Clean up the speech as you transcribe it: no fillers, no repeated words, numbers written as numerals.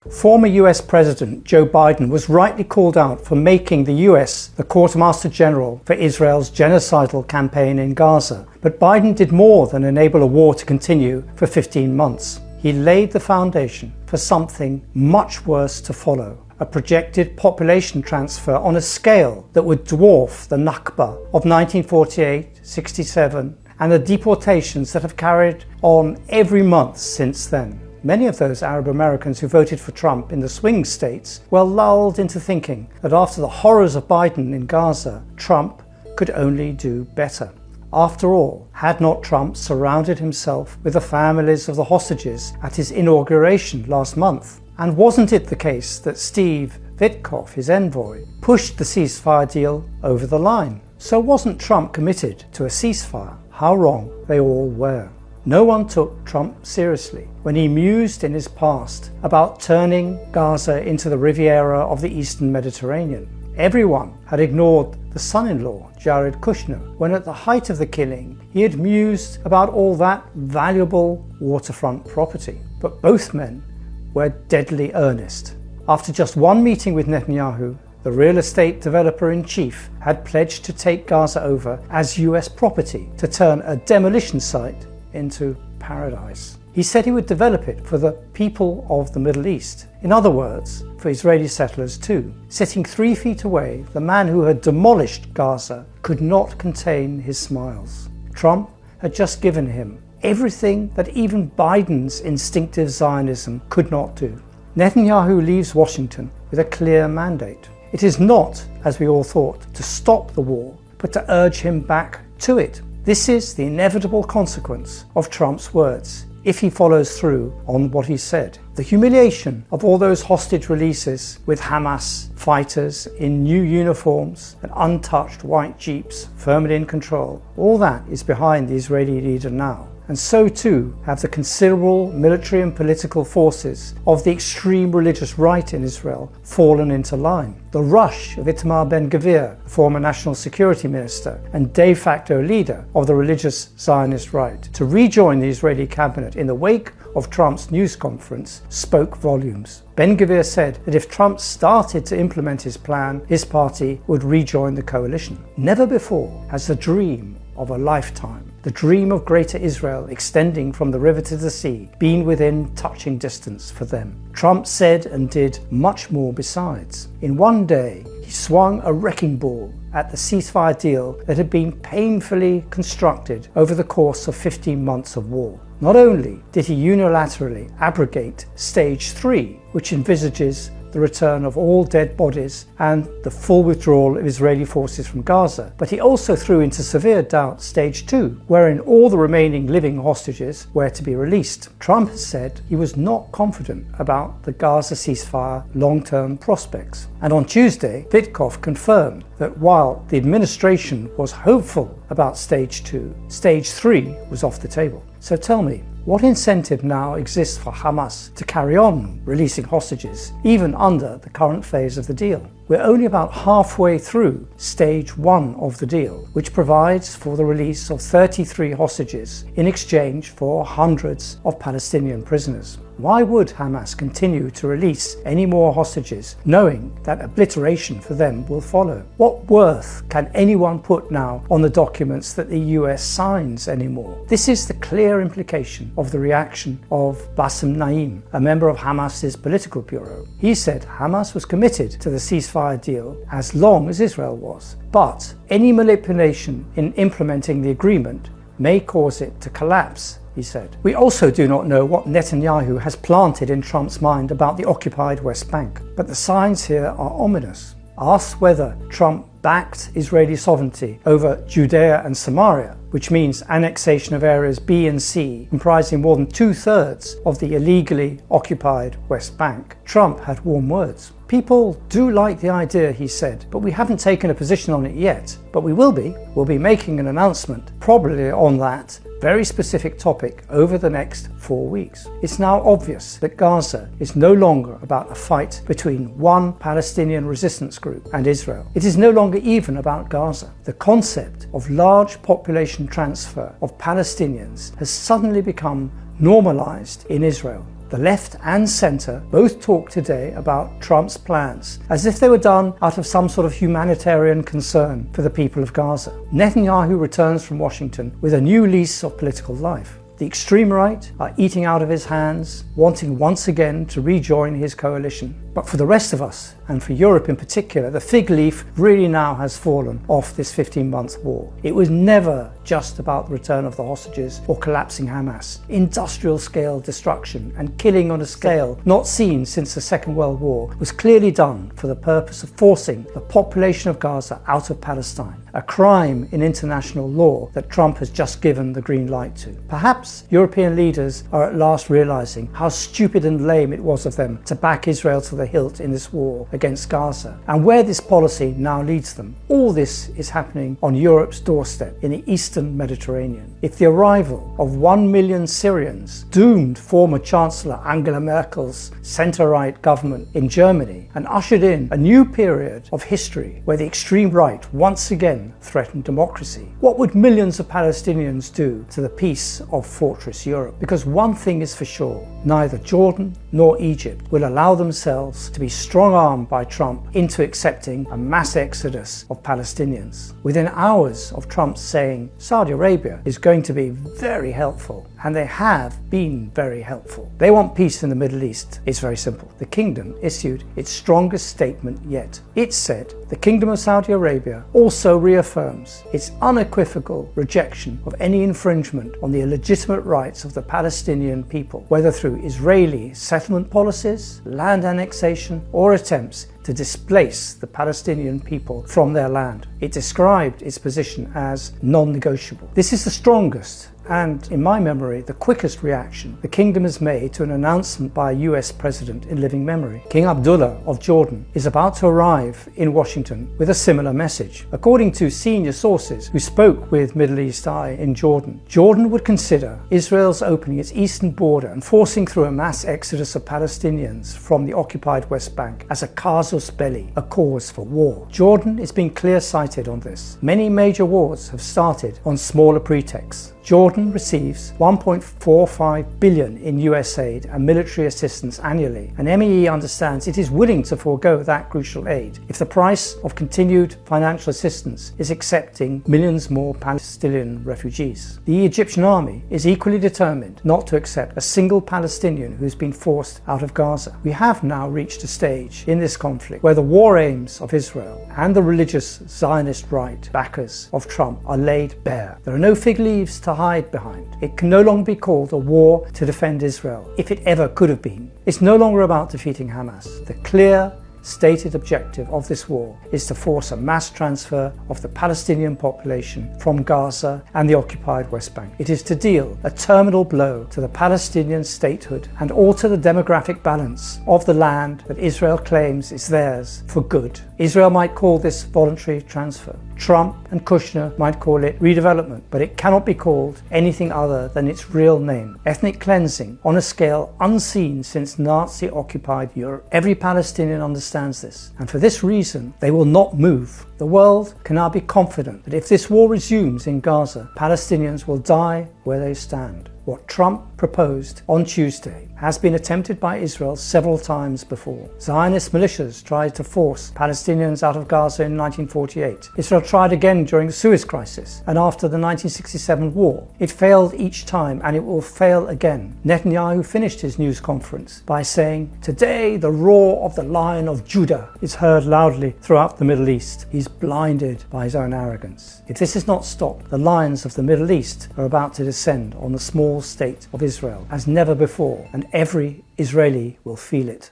Former US President Joe Biden was rightly called out for making the US the Quartermaster General for Israel's genocidal campaign in Gaza. But Biden did more than enable a war to continue for 15 months. He laid the foundation for something much worse to follow. A projected population transfer on a scale that would dwarf the Nakba of 1948-67 and the deportations that have carried on every month since then. Many of those Arab Americans who voted for Trump in the swing states were lulled into thinking that after the horrors of Biden in Gaza, Trump could only do better. After all, had not Trump surrounded himself with the families of the hostages at his inauguration last month? And wasn't it the case that Steve Witkoff, his envoy, pushed the ceasefire deal over the line? So wasn't Trump committed to a ceasefire? How wrong they all were. No one took Trump seriously when he mused in his past about turning Gaza into the Riviera of the Eastern Mediterranean. Everyone had ignored the son-in-law, Jared Kushner, when at the height of the killing he had mused about all that valuable waterfront property. But both men were deadly earnest. After just one meeting with Netanyahu, the real estate developer-in-chief had pledged to take Gaza over as US property to turn a demolition site into paradise. He said he would develop it for the people of the Middle East. In other words, for Israeli settlers too. Sitting 3 feet away, the man who had demolished Gaza could not contain his smiles. Trump had just given him everything that even Biden's instinctive Zionism could not do. Netanyahu leaves Washington with a clear mandate. It is not, as we all thought, to stop the war, but to urge him back to it. This is the inevitable consequence of Trump's words, if he follows through on what he said. The humiliation of all those hostage releases with Hamas fighters in new uniforms and untouched white jeeps firmly in control, all that is behind the Israeli leader now. And so too have the considerable military and political forces of the extreme religious right in Israel fallen into line. The rush of Itamar Ben-Gvir, the former national security minister and de facto leader of the religious Zionist right, to rejoin the Israeli cabinet in the wake of Trump's news conference spoke volumes. Ben-Gvir said that if Trump started to implement his plan, his party would rejoin the coalition. Never before has the dream of a lifetime, the dream of Greater Israel extending from the river to the sea, been within touching distance for them. Trump said and did much more besides. In one day, he swung a wrecking ball at the ceasefire deal that had been painfully constructed over the course of 15 months of war. Not only did he unilaterally abrogate Stage 3, which envisages the return of all dead bodies and the full withdrawal of Israeli forces from Gaza, but he also threw into severe doubt Stage 2, wherein all the remaining living hostages were to be released. Trump has said he was not confident about the Gaza ceasefire long-term prospects. And on Tuesday, Witkoff confirmed that while the administration was hopeful about Stage 2, Stage 3 was off the table. So tell me, what incentive now exists for Hamas to carry on releasing hostages, even under the current phase of the deal? We're only about halfway through Stage 1 of the deal, which provides for the release of 33 hostages in exchange for hundreds of Palestinian prisoners. Why would Hamas continue to release any more hostages, knowing that obliteration for them will follow? What worth can anyone put now on the documents that the US signs anymore? This is the clear implication of the reaction of Bassem Naim, a member of Hamas's political bureau. He said Hamas was committed to the ceasefire deal as long as Israel was, but any manipulation in implementing the agreement may cause it to collapse, he said. We also do not know what Netanyahu has planted in Trump's mind about the occupied West Bank, but the signs here are ominous. Asked whether Trump backed Israeli sovereignty over Judea and Samaria, which means annexation of areas B and C comprising more than 2/3 of the illegally occupied West Bank, Trump had warm words. People do like the idea, he said, but we haven't taken a position on it yet. But we will be. We'll be making an announcement, probably on that very specific topic over the next 4 weeks. It's now obvious that Gaza is no longer about a fight between one Palestinian resistance group and Israel. It is no longer even about Gaza. The concept of large population transfer of Palestinians has suddenly become normalized in Israel. The left and centre both talk today about Trump's plans as if they were done out of some sort of humanitarian concern for the people of Gaza. Netanyahu returns from Washington with a new lease of political life. The extreme right are eating out of his hands, wanting once again to rejoin his coalition. But for the rest of us, and for Europe in particular, the fig leaf really now has fallen off this 15-month war. It was never just about the return of the hostages or collapsing Hamas. Industrial-scale destruction and killing on a scale not seen since the Second World War was clearly done for the purpose of forcing the population of Gaza out of Palestine, a crime in international law that Trump has just given the green light to. Perhaps European leaders are at last realizing how stupid and lame it was of them to back Israel to the hilt in this war against Gaza, and where this policy now leads them. All this is happening on Europe's doorstep in the Eastern Mediterranean. If the arrival of 1 million Syrians doomed former Chancellor Angela Merkel's centre-right government in Germany and ushered in a new period of history where the extreme right once again threatened democracy, what would millions of Palestinians do to the peace of Fortress Europe? Because one thing is for sure, neither Jordan nor Egypt will allow themselves to be strong-armed by Trump into accepting a mass exodus of Palestinians. Within hours of Trump saying Saudi Arabia is going to be very helpful, and they have been very helpful. They want peace in the Middle East. It's very simple. The kingdom issued its strongest statement yet. It said the Kingdom of Saudi Arabia also reaffirms its unequivocal rejection of any infringement on the legitimate rights of the Palestinian people, whether through Israeli settlement policies, land annexation, or attempts to displace the Palestinian people from their land. It described its position as non-negotiable. This is the strongest and, in my memory, the quickest reaction the kingdom has made to an announcement by a US president in living memory. King Abdullah of Jordan is about to arrive in Washington with a similar message. According to senior sources who spoke with Middle East Eye in Jordan, Jordan would consider Israel's opening its eastern border and forcing through a mass exodus of Palestinians from the occupied West Bank as a casus belli, a cause for war. Jordan is being clear-sighted on this. Many major wars have started on smaller pretexts. Jordan receives $1.45 billion in US aid and military assistance annually, and MEE understands it is willing to forego that crucial aid if the price of continued financial assistance is accepting millions more Palestinian refugees. The Egyptian army is equally determined not to accept a single Palestinian who has been forced out of Gaza. We have now reached a stage in this conflict where the war aims of Israel and the religious Zionist right backers of Trump are laid bare. There are no fig leaves to hide behind. It can no longer be called a war to defend Israel, if it ever could have been. It's no longer about defeating Hamas. The clear, stated objective of this war is to force a mass transfer of the Palestinian population from Gaza and the occupied West Bank. It is to deal a terminal blow to the Palestinian statehood and alter the demographic balance of the land that Israel claims is theirs for good. Israel might call this voluntary transfer. Trump and Kushner might call it redevelopment, but it cannot be called anything other than its real name: ethnic cleansing on a scale unseen since Nazi-occupied Europe. Every Palestinian understands this, and for this reason they will not move. The world can now be confident that if this war resumes in Gaza, Palestinians will die where they stand. What Trump proposed on Tuesday has been attempted by Israel several times before. Zionist militias tried to force Palestinians out of Gaza in 1948. Israel tried again during the Suez Crisis and after the 1967 war. It failed each time, and it will fail again. Netanyahu finished his news conference by saying, "Today the roar of the Lion of Judah is heard loudly throughout the Middle East." He's blinded by his own arrogance. If this is not stopped, the lions of the Middle East are about to descend on the small state of Israel as never before, and every Israeli will feel it.